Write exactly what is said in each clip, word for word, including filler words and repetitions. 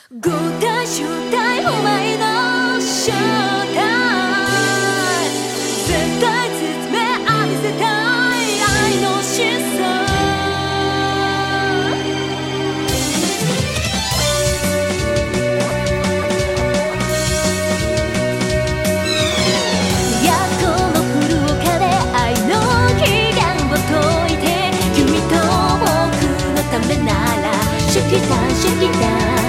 五体集体お前の正体絶対包め浴びせたい愛の真相やっとのフルオカで愛の期限を解いて君と僕のためならシュキタンシュキタン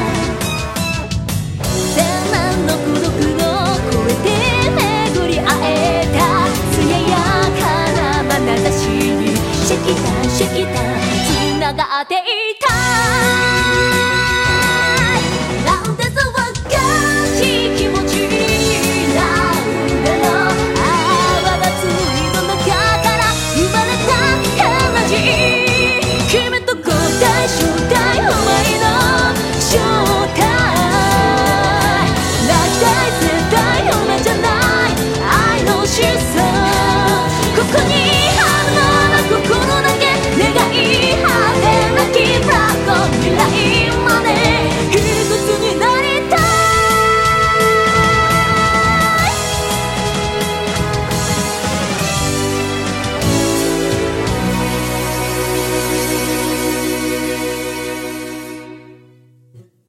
シャキタンシャキタン繋がっていた